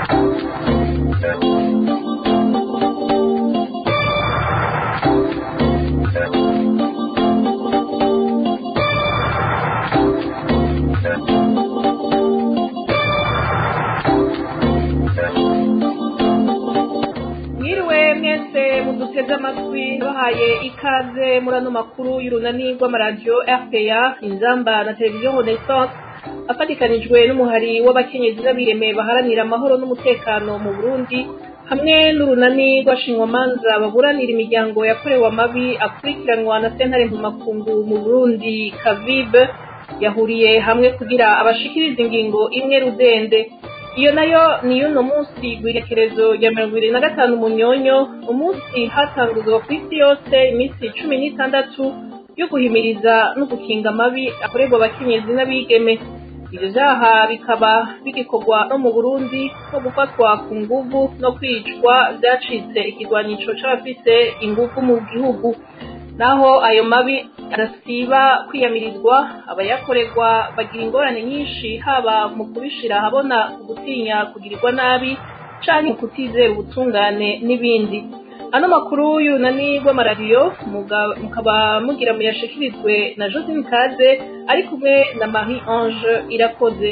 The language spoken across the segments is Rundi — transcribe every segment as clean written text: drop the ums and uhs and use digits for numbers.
Amatwi bahaye ikaze murano makuru y'urunani rw'amaradiyo RPA inzamba na televiziyo Renaissance afatikanijwe n'umuhari w'abakenyezi n'abireme baharanira amahoro n'umutekano mu Burundi hamwe n'urunani rw'abashinjwamanza baburanira imiryango yakorewe amabi akurikiranwa na sentare mpuzamakungu mu Burundi CAVIB yahuriye hamwe kugira abashikiriza ingingo imwe rudende. Iyo nayo ni yuno munsi gwirekerezo ya 25 Munyonyo, umunsi hatanguzwa ku isi yose iminsi 16 yo guhimiriza no gukinga amabi akorerwa abakenyezi n'abigeme. Ivyo vyaha bikaba bigikorwa no mu Burundi no gufatwa ku nguvu no kwicwa vyacitse ikigwanico c'abafise inguvu mu gihugu. Naho ayo mabi arasiba kwiyamirizwa, abayakorerwa bagira ingorane nyinshi, haba mu kubishira habona gutinya kugirirwa nabi canke kutizera ubutungane n'ibindi. Ano makuru y'urunani rw'amaradiyo mukaba mugira muyashikirizwe na Josine Kaze ari kumwe na Marie Ange Irakoze.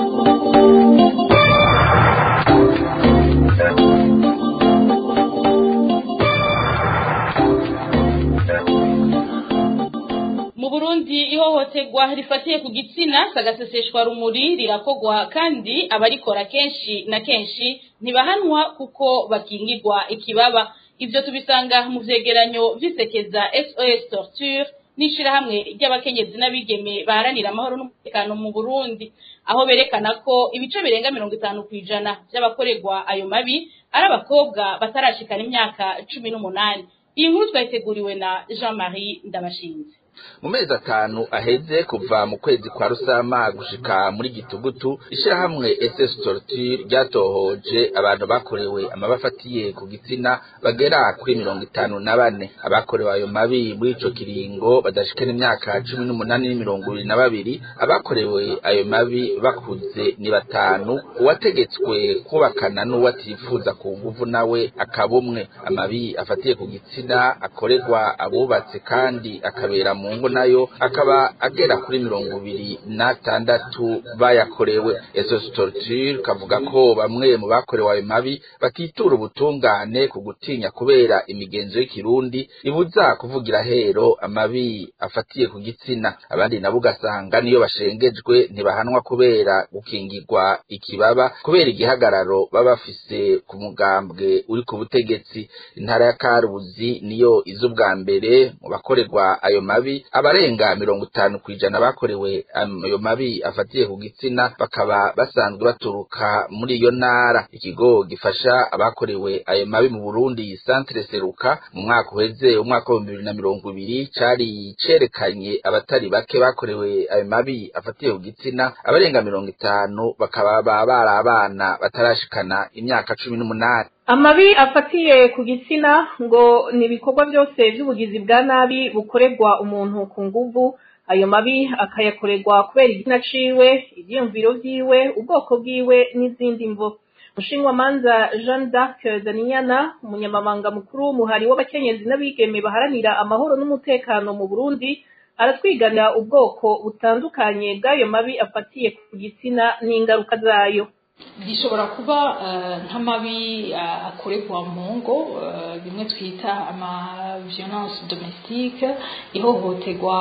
Mu Burundi ihohoterwa rifatiye ku gitsina sagaseseshwa rumuri rirakogwa, kandi abarikora kenshi na kenshi ntibahanwa kuko bakingirwa ikibaba. Ivyo tubisanga mu vyegeranyo visekeza SOS Torture n'ishirahamwe ry'abakenyezi n'abigeme baharanira amahoro n'umutekano mu Burundi, aho berekana ko ibice birenga 50% by'abakorerwa ayo mabi ari abakobwa batarashikana imyaka 18. Iyi nkuru twayiteguriwe na Jean-Marie Ndabashinze. Mu mezi 5 aheze kuva mu kwezi kwa Rusama gushika muri Gitugutu, ishirahamwe SOS Torture ryatohoje abantu bakorewe amabafatiye ku gitsina bagera kuri 54. Abakorewe ayo mabi muri ico kiringo badashikana imyaka 18-22. Abakorewe ayo mabi bakuze ni 5. Uwategetswe kubakana n'uwatifuza ku nguvu nawe akabumwe. Amabi afatiye ku gitsina akorerwa abubatse kandi akabera mu ngo nayo akaba agera kuri 26 bayakorewe. SOS Torture kavuga ko bamwe mu bakorewe ayo mabi batitura ubutungane ku gutinya kubera imigenzo y'ikirundi ibuza kuvugira hero amabi afatiye ku gitsina. Abandi nabo ugasanga niyo bashengejwe ntibahanwa kubera gukingirwa ikibaba kubera igihagararo baba bafise ku mugambwe uri ku butegetsi. Intara ya Karuzi niyo izubwa mbere mu bakorerwa ayo mabi, abarenga 50% bakorewe ayo mabi afatiye ku gitsina bakaba basanzwe baturuka muri iyo ntara. Ikigo gifasha abakorewe ayo mabi mu Burundi Centre Seruka mu mwaka uheze umwaka wa 2020 cari cerekanye abatari bake bakorewe ayo mabi afatiye ku gitsina, abarenga 50 bakaba bari abana batarashikana imyaka 18. Amabi afatiye ku gitsina ngo ni ibikorwa byose by'ubugizi bwa nabi bukorerwa umuntu ku nguvu. Ayo mabi akayakorerwa kubera igitsina ciwe, ivyiyumviro vyiwe, ubwoko bwiwe n'izindi mvo. Umushinjwamanza Jeanne d'Arc Daniyana, umunyamabanga mukuru w'umuhari w'abakenyezi n'abigeme baharanira amahoro n'umutekano mu Burundi, aratwigana ubwoko butandukanye bw'ayo mabi afatiye ku gitsina n'ingaruka zayo. Bishobora kuba nk'amabi akorerwa mu ngo, bimwe twita ama violence domestique, ihohoterwa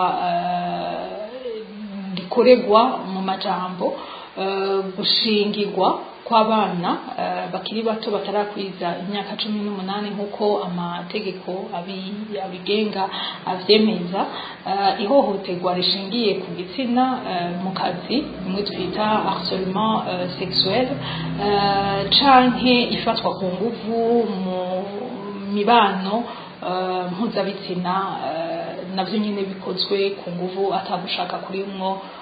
rikorerwa mu majambo, gushingirwa kw'abana bakiri bato batarakwiza imyaka 18 nk'uko amategeko abigenga avyemeza, ihohoterwa rishingiye ku gitsina mu kazi, bimwe twita harcèlement sexuel, canke ifatwa ku nguvu mu mibano mpuzabitsina, navyo nyine bikozwe ku nguvu atagushaka kurimwo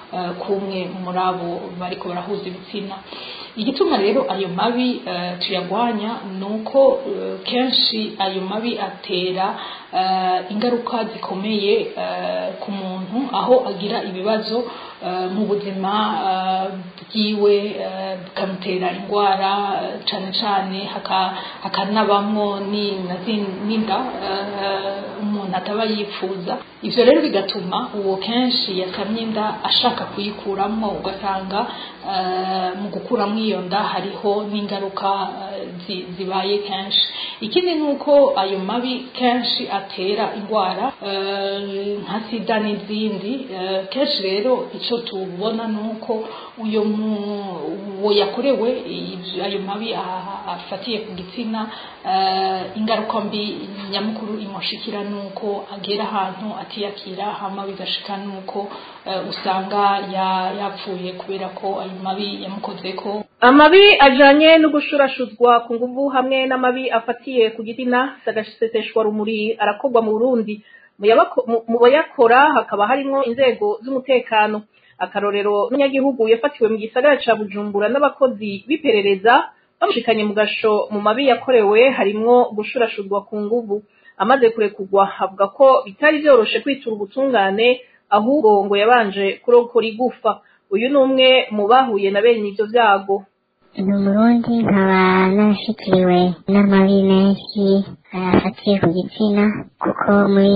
kumwe muri abo bariko barahuza ibitsina. Igituma rero ayo mabi tuyagwanya nuko kenshi ayo mabi atera ingaruka zikomeye ku muntu aho agira ibibazo mu buzima bwiwe, bikamutera indwara cane cane hakanabamwo n'inda umuntu ataba yifuza. Ivyo rero bigatuma uwo kenshi yasamye inda ashaka kuyikuramwo, ugasanga mu gukuramwo iyo nda hariho n'ingaruka zibaye kenshi. Ikindi nuko ayo mabi kenshi atera indwara nka sida n'izindi. Kenshi rero ico tubona nuko uwo yakorewe ayo mabi afatiye ku gitsina, ingaruka mbi nyamukuru imushikira nuko agera ahantu atiyakira, hama bigashika nuko usanga yapfuye kubera ko ayo mabi yamukozeko. Amabi ajanye no gushurashuzwa ku nguvu hamwe n'amabi afatiye ku gitsina sagaseseshwa rumuri arakorwa mu Burundi. Mu bayakora hakaba harimo inzego z'umutekano. Akarorero n'umunyagihugu yafatiwe mu gisagara ca Bujumbura n'abakozi biperereza bamushikanye mu gasho mu mabi yakorewe harimo gushurashuzwa ku nguvu. Amaze kurekurwa avuga ko bitari byoroshe kwitura ubutungane, ahubwo ngo yabanje kurokora igufa. Uyu numwe mu bahuye na bene ivyo vyago. Mu Burundi nkaba nashikiriwe n'amabi menshi afatiye ku gitsina, kuko muri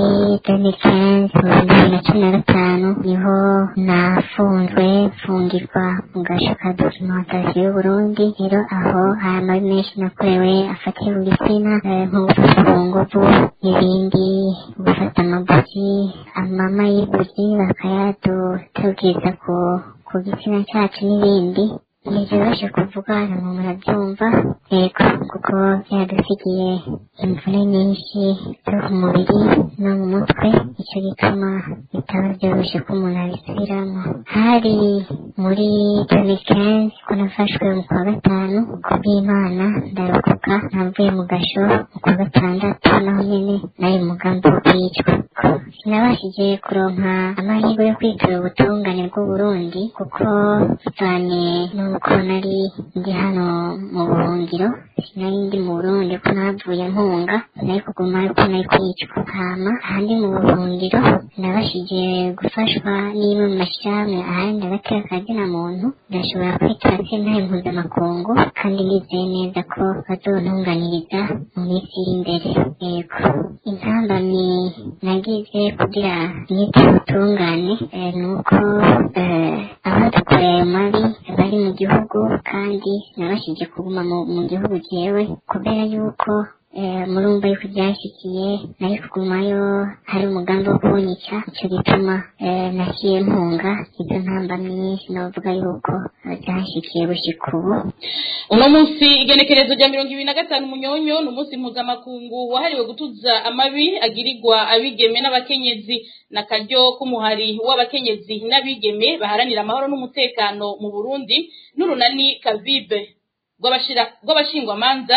2015 niho nafunzwe mfungirwa mu gasho ka documentation y'Uburundi. Rero aho hari amabi menshi nakorewe afatiye ku gitsina, nko gufata ku nguvu n'ibindi, gufata amabuji, amama y'ibuji bakayatugiriza ku gitsina cyacu n'ibindi. Nivyoroshe kuvuga mu murabyumva, yego, kuko byadusigiye imvune nyinshi zo ku mubiri no mu mutwe. Icyo gituma bitaba byoroshe ko umuntu abisubiramo. Hari muri 2015 ko nafashwe mu kwa gatanu kubw'Imana ndarokoka, navuye mu gasho mu kwa gatandatu, naho nyene nari mugambi wo kwicwa. Sinabashije kuronka amahirwe yo kwitura ubutungane bw'Uburundi kuko bivanye nuko nari ndi hano mu buhungiro, sinari ndi mu Burundi ko navuye mpunga, nari kuguma yuko nari kwicwa. Hama ahandi mu buhungiro nabashije gufashwa n'imwe mu mashirahamwe ahandi agateka kazina muntu, ndashobora kwitura sentare mpuzamakungu kandi nizeye neza ko bazontunganiriza mu minsi iri imbere. Yego, intambamyi nagize kugira nite ubutungane nuko abadukoreye ayo mabi bari mu gihugu, kandi nabashije kuguma mu gihugu jewe kubera yuko murumva yuko byashikiye nari kugumayo hari umugambi wo kunyica. Icyo gituma naciye mpunga. Izo ntambamyi sinovuga yuko byashikiye gushika ubu. Uno munsi igenekerezo rya 2025 Munyonyo ni umunsi mpuzamakungu wahariwe gutuza amabi agirirwa abigeme n'abakenyezi, n'akaryo k'umuhari w'abakenyezi n'abigeme baharanira amahoro n'umutekano mu Burundi n'urunani Kavibe rw'abashingwamanza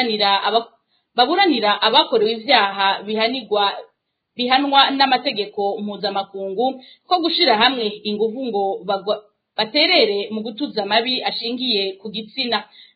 baburanira abakorewe ivyaha bihanwa n'amategeko mpuzamakungu ko gushira hamwe inguvu ngo baterere mu gutuza amabi ashingiye ku gitsina.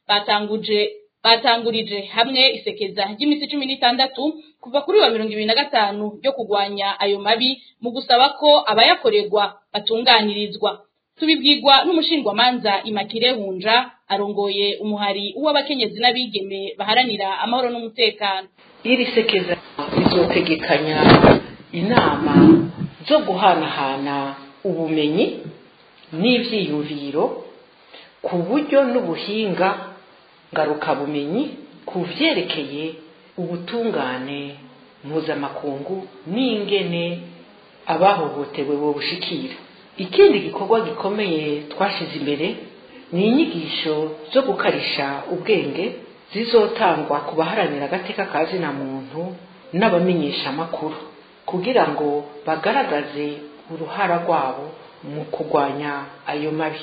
Batangurije hamwe isekeza ry'imisi 16 kuva kuri wa 2025 ryo kugwanya ayo mabi mu gusaba ko abayakorerwa batunganirizwa. Tubibwirwa n'umushingwamanza Imakire Hunja arongoye umuhari w'abakenyezi n'abigeme baharanira amahoro n'umutekano. Iri sekeza rizotegekanya inama zo guhanahana ubumenyi n'ivyiyumviro ku buryo n'ubuhinga ngarukabumenyi ku vyerekeye ubutungane mpuzamakungu n'ingene abahohotewe bo bushikira. Ikindi gikorwa gikomeye twashize imbere ni inyigisho zo gukarisha ubwenge zizotangwa ku baharanira agateka kazina muntu n'abamenyesha amakuru kugira ngo bagaragaze uruhara rwabo mu kugwanya ayo mabi.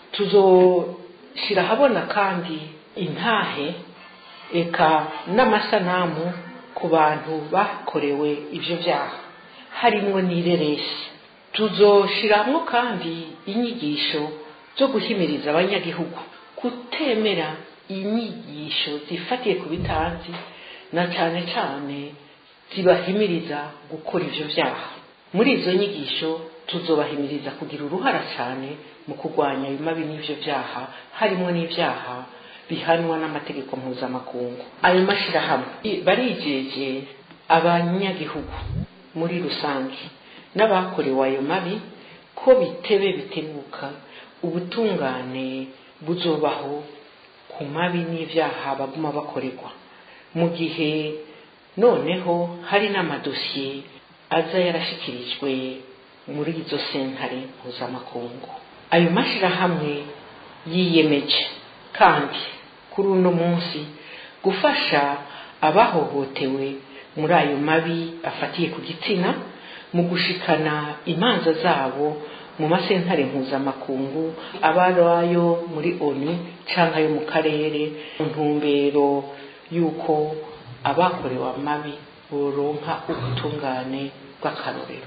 Tuzoshira habona kandi intahe eka n'amasanamu ku bantu bakorewe ivyo vyaha, harimwo n'irereshi tuzoshiramwo kandi inyigisho zo guhimiriza abanyagihugu kutemera inyigisho zifatiye ku bitanzi na cyane cyane zibahimiriza gukora ivyo vyaha. Muri izo nyigisho tuzobahimiriza kugira uruhara cyane mu kurwanya ibimabi n'ivyo vyaha, harimo n'ivyaha bihanwa n'amategeko mpuzamakungu. Ayo mashirahamwe barijeje abanyagihugu muri rusange n'abakorewe ayo mabi ko bitebe bitebuka ubutungane buzobaho ku mabi n'ivyaha baguma bakorerwa, mu gihe noneho hari n'amadosiye aza yarashikirijwe muri izo sentare mpuzamakungu. Ayo mashirahamwe yiyemeje kandi kuri uno munsi gufasha abahohotewe muri ayo mabi afatiye ku gitsina mu gushikana imanza zabo mu masentare mpuzamakungu, abayo muri ONU cyangwa ayo mu karere, mu ntumbero y'uko abakorewe amabi boronka ubutungane bw'akarorero.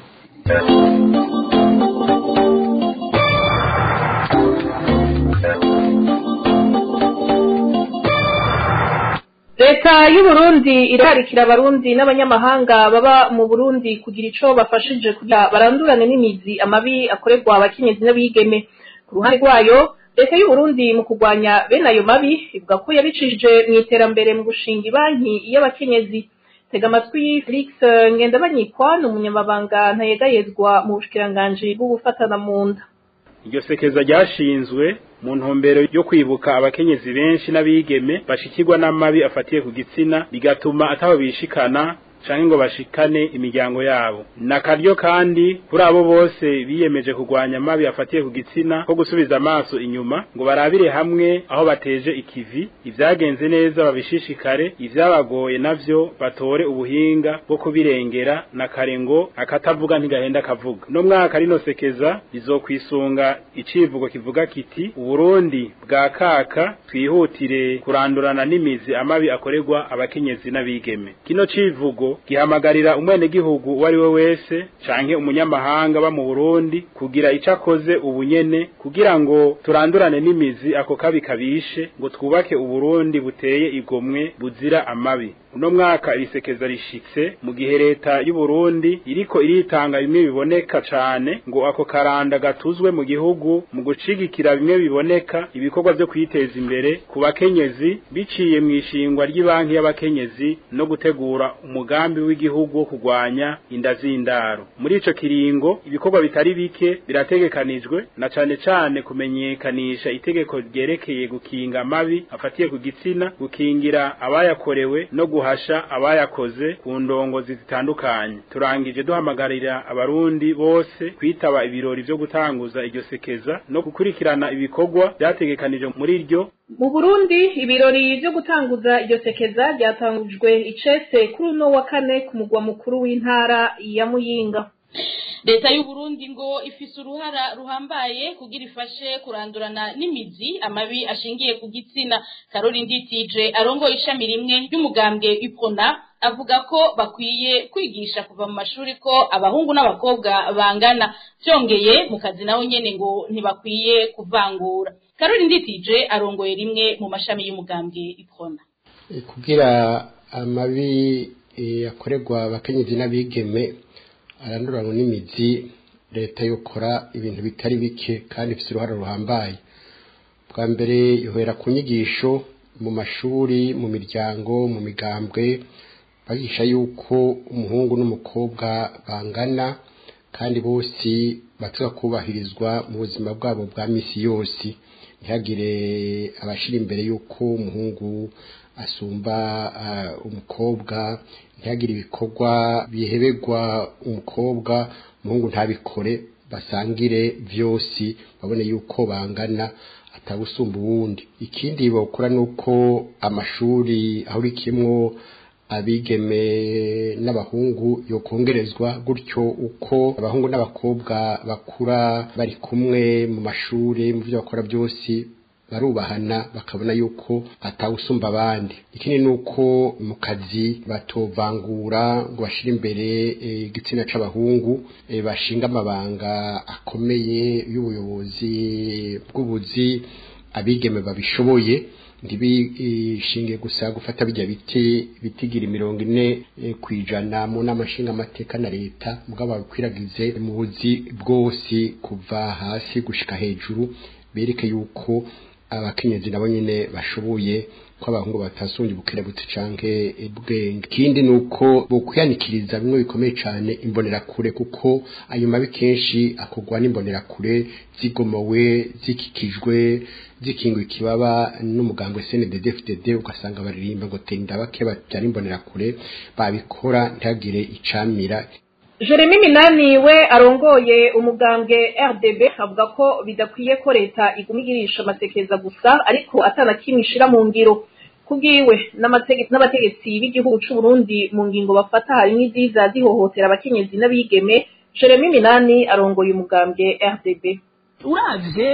Leta y'u Burundi irarikira abarundi n'abanyamahanga baba mu Burundi kugira ico bafashije kugira barandurane n'imizi amabi akorerwa abakenyezi n'abigeme. Ku ruhande rwayo Leta y'u Burundi mu kurwanya bene ayo mabi ivuga ko yabicishije mu iterambere mu gushinga banki y'abakenyezi. Tega amatwi Felix Ngendabanyikwa n'umunyamabanga ntayegayezwa mu bushikiranganje bwo gufatana mu nda. Iryo sekeza ryashinzwe mu ntumbero yo kwibuka abakenyezi benshi n'abigeme bashikirwa n'amabi afatiye ku gitsina bigatuma ataho bishikana canke ngo bashikane imiryango yabo. Nakaryo kandi kuri abo bose biyemeje kurwanya amabi afatiye ku gitsina ko gusubiza amaso inyuma ngo barabire hamwe aho bateje ikivi, ivyagenze neza babishishikare, ivyabagoye navyo batore ubuhinga bwo kubirengera, na kare ngo akatavuga ntigahenda kavuga. No mwaka rino sekeza bizokwisunga icivugo kivuga kiti Uburundi bwa kaka twihutire kurandurana n'imizi amabi akorerwa abakenyezi n'abigeme. Kino civugo gihamagarira umwene gihugu uwari we wese canke umunyamahanga ba mu Burundi kugira icakoze ubunyene kugira ngo turandurane n'imizi ako kabi kabishe ngo twubake Uburundi buteye igomwe buzira amabi. Uno mwaka ibisekeza rishitse mu gihe leta y'u Burundi iriko iritanga bimwe biboneka cane ngo ako karanda gatuzwe mu gihugu mu gucigikira bimwe biboneka ibikorwa byo kwiteza imbere ku bakenyezi biciye mu ishingwa ry'ibanki y'abakenyezi no gutegura umugambi w'igihugu wo kurwanya inda z'indaro. Muri ico kiringo ibikorwa bitari bike birategekanijwe na cane cane kumenyekanisha itegeko ryerekeye gukinga amabi afatiye ku gitsina, gukingira abayakorewe no guhasha abayakoze ku ndongozi zitandukanye. Turangije duhamagarira abarundi bose kwitaba ibirori byo gutanguza iryo sekeza no gukurikirana ibikorwa byategekanije muri iryo. Mu Burundi ibirori byo gutanguza iryo sekeza byatangujwe icese kuri uno wa kane ku mugwa mukuru w'intara ya Muyinga. Leta y'u Burundi ngo ifise uruhara ruhambaye kugira ifashe kurandurana n'imizi amabi ashingiye ku gitsina. Karoli Nditije arongo ishami rimwe ry'umugambwe Ipona avuga ko bakwiye kwigisha kuva mu mashuri ko abahungu n'abakobwa bangana, byongeye mu kazi naho nyene ngo ntibakwiye kuvangura. Karoli Nditije arongoye rimwe mu mashami y'umugambwe Ipona. Kugira amabi akorerwa abakenyezi n'abigeme arandurana n'imizi, leta yokora ibintu bitari bike kandi ifite uruhare ruhambaye. Bwa mbere yohera ku nyigisho mu mashuri, mu miryango, mu migambwe, bagisha yuko umuhungu n'umukobwa bangana kandi bose batwa kubahirizwa mu buzima bwabo bwa misi yose. Ntihagire abashira imbere yuko umuhungu asumba umukobwa, ntihagire ibikorwa bihebegwa umukobwa umuhungu ntabikore, basangire vyose babone yuko bangana atagusumba uwundi. Ikindi bakora nuko amashuri aho rikimwo abigeme n'abahungu yokongerezwa, gutyo uko abahungu n'abakobwa bakura bari kumwe mu mashuri mu byo bakora byose barubahana bakabona yuko atawusumba abandi. Ikindi nuko mu kazi batovangura ngo bashire imbere igitsina c'abahungu bashinga amabanga akomeye y'ubuyobozi bw'ubuzi abigeme babishoboye ntibishinge gusa gufata bijya bitigira 40% mu nama nshinga amateka na leta mugabo bakwiragize mu buzi bwose kuva hasi gushika hejuru bereke yuko abakenyezi nabo nyene bashoboye ko abahungu batasunje ubukerebutsi canke ubwenge. Kindi nuko bokwiyanikiriza bimwe bikomeye cyane imbonera kure kuko ayo mabi kenshi akogwa n'imbonera kure zigomowe zikikijwe zikingwa ikibaba n'umugambwe CNDD-FDD ugasanga baririmba ngo tenda bake batari imbonera kure babikora ntagire icamira. Jeremy Minani we arongoye umugambwe RDB avuga ko bidakwiye ko leta igumigirisha amasekeza gusa ariko atanakimishira mu ngiro kugiwe n'abategetsi b'igihugu c'u Burundi mu ngingo bafata hari n'iziza zihohotera abakenyezi n'abigeme. Jeremy Minani arongoye umugambwe RDB. Uravye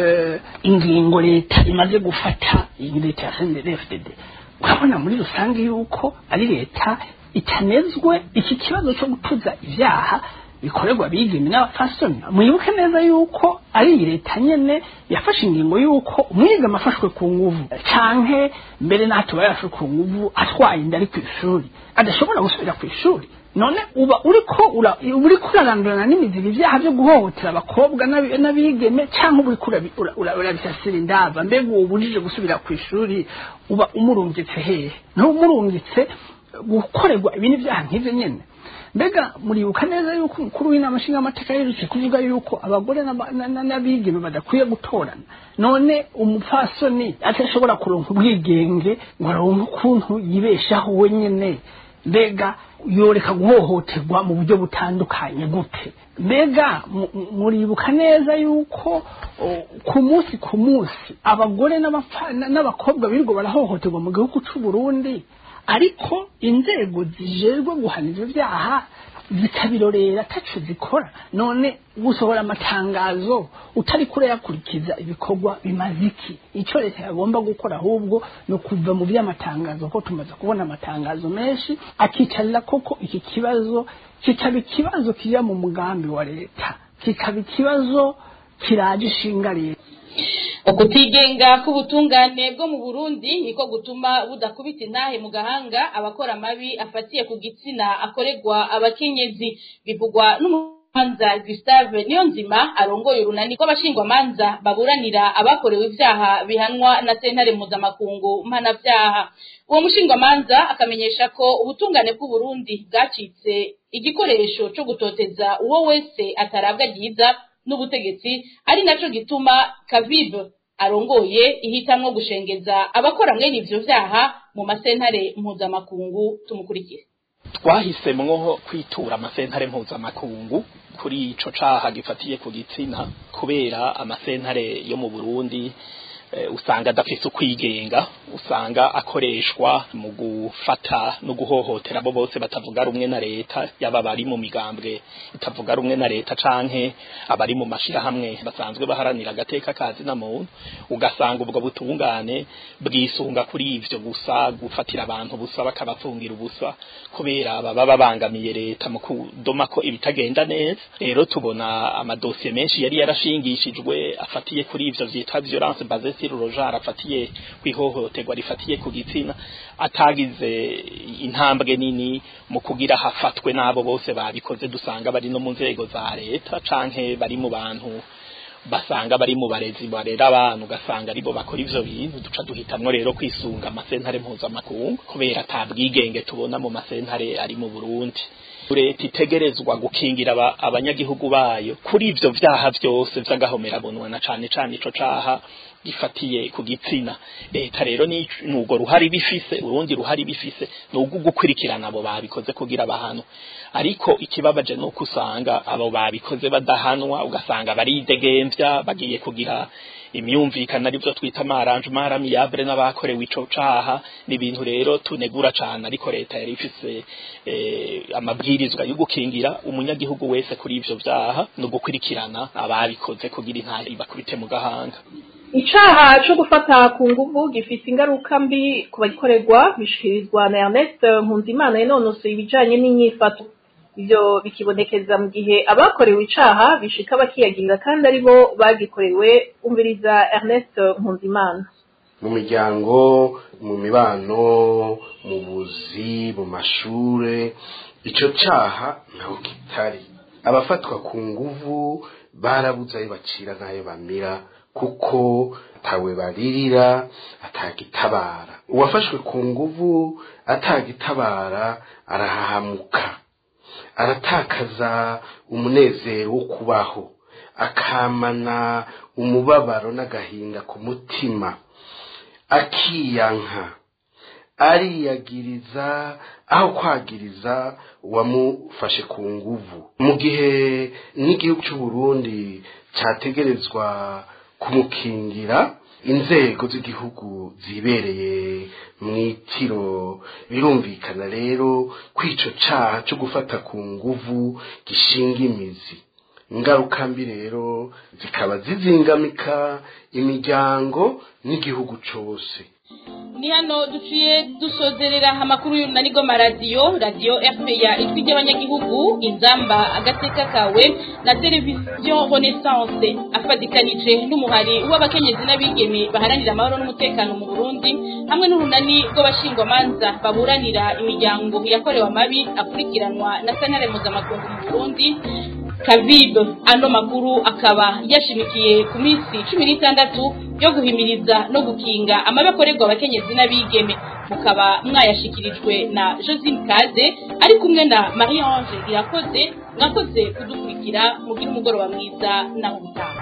ingingo leta imaze gufata leta ya CNDD-FDD urabona muri rusange yuko ari leta itanezwe iki kibazo cyo gutuza ivyaha bikorerwa bigeme n'abafasoni. Mwibuke neza yuko ari leta nyene yafashe ingingo yuko umwiga amafashwe ku nguvu canke mbere nato bayafashwe ku nguvu atwaye indari ku ishuri adashobora gusubira ku ishuri. None uba uriko urarandurana n'imizigo ivyaha byo guhohotera abakobwa n'abigeme canke urabisasira indava mbega ubujije gusubira ku ishuri uba umurungitse hehe no umurungitse gukorerwa ibintu byaha nk'ivyo nyene. Mbega muribuka neza yuko umukuru w'inama nshinga amateka yerutse kuvuga yuko abagore n'abigeme badakwiye gutorana. None umupfasoni atashobora kuronka ubwigenge ngo aronke ukuntu yibeshaho wenyene, mbega yoreka guhohoterwa mu buryo butandukanye gute? Mbega muribuka neza yuko ku munsi abagore n'abakobwa birirwa barahohoterwa mu gihugu c'u Burundi ariko inzego zijejwe guhana ivyo vyaha zikabirorera ataco zikora. None gusohora amatangazo utari kure yakurikiza ibikorwa bimaziki. Ico leta yagomba gukora ahubwo no kuva mu vy'amatangazo ko tumaze kubona amatangazo menshi akicarira koko iki kibazo kikaba ikibazo kija mu mugambi wa leta, kikaba ikibazo kiraje ishinga leta. Ukutigenga k'ubutungane bwo mu Burundi niko gutuma budakubita intahe mu gahanga abakora amabi afatiye ku gitsina akorerwa abakenyezi. Bivugwa n'umumanza Gustave Niyonzima arongoye urunani rw'abashingwa manza baburanira abakorewe ivyaha bihanwa na sentare mpuzamakungu mpanavyaha. Uwo mushingwa manza akamenyesha ko ubutungane bw'u Burundi bwacitse igikoresho cyo gutoteza uwo wese atarabwa giza n'ubutegetsi, ari naco gituma Kaviv arongoye ihitamwo gushengeza abakora mwene ivyo vyaha mu masentare mpuzamakungu. Tumukurikire. Twahisemwo kwitura amasentare mpuzamakungu kuri ico caha gifatiye ku gitsina kubera amasentare yo mu Burundi usanga adafise ukwigenga, usanga akoreshwa mu gufata no guhohotera abo bose batavuga rumwe na leta, yaba bari mu migambwe itavuga rumwe na leta canke abari mu mashirahamwe basanzwe baharanira agateka kazi na muntu. Ugasanga ubwo butungane bwisunga kuri ivyo gusa, gufatira abantu busa bakabafungira ubusa kubera baba babangamiye leta mu kudoma ko ibitagenda neza. Rero tubona amadosiye menshi yari yarashingishijwe afatiye kuri ivyo vyitwa violence basée Rojar afatiye kwihohoterwa rifatiye ku gitsina atagize intambwe nini mu kugira hafatwe nabo bose babikoze. Dusanga bari no mu nzego za leta canke bari mu bantu basanga bari mu barezi barera abantu, ugasanga aribo bakora ivyo bintu. Duca duhitamwo rero kwisunga amasentare mpuzamakungu kubera atabwigenge tubona mu masentare ari mu Burundi. Leta itegerezwa gukingira abanyagihugu bayo kuri ivyo vyaha vyose vy'agahomera bunwa na cane ico caha gifatiye ku gitsina. Leta rero ni nugo ruhari bifise, urundi ruhari bifise nugo gukurikirana abo babikoze kugira bahano. Ariko ikibabaje no kusanga abo babikoze badahanwa, ugasanga baridegemvya bagiye kugira imyumvikana arivyo twita arrangement amiable n'abakorewe ico caha. Ni ibintu rero tunegura cane, ariko leta yari ifise amabwirizwa yo gukingira umunyagihugu wese kuri ivyo vyaha no gukurikirana ababikoze kugira intari bakubite mu gahanga. icaha co gufata ku nguvu gifise ingaruka mbi ku bagikorerwa bishikirizwa na Ernest Nkunzimana yanonosoye ibijanye n'inyifato. Ivyo bikibonekeza mu gihe abakorewe icaha bishika bakiyagirira kandi aribo bagikorewe. Umviriza Ernest Nkunzimana. Mu miryango, mu mibano, mu buzi, mu mashure, ico caha ntaho kitari. Abafatwa ku nguvu barabuze ayo bacira n'ayo bamira kuko atawe baririra atagitabara. Uwafashwe ku nguvu atagitabara arahahamuka, aratakaza umunezero wo kubaho, akamana umubabaro n'agahinda ku mutima, akiyanka, ariyagiriza aho kwagiriza uwamufashe ku nguvu. Mu gihe n'igihugu cy'u Burundi cyategerezwa kumukingira, inzego z'igihugu zibereye mwitiro, birumvikana rero kwico caha cyo gufata ku nguvu gishinga imizi. Ingaruka mbi rero zikaba zizingamika imiryango n'igihugu cose. Ni hano duciye dusozerera amakuru y'urunanigo maradiyo, radio RPA ijwi ry'abanyagihugu, inzamba agateka kawe na televiziyo Renaissance afadikanije n'umuhari w'abakenyezi n'abigeme baharanira amahoro n'umutekano mu Burundi, hamwe n'urunani rw'abashingwamanza baburanira imiryango yakorewe amabi akurikiranwa na sentare mpuzamakungu mu Burundi Kavibe. Ano makuru akaba yashimikiye ku minsi 16 yo guhimiriza no gukinga amabi akorerwa abakenyezi n'abigeme. Mukaba mwayashikirijwe na Josine Kaze ari kumwe na Marie Ange Irakoze. Mwakoze kudukurikira, mugira umugoroba mwiza na mutaha.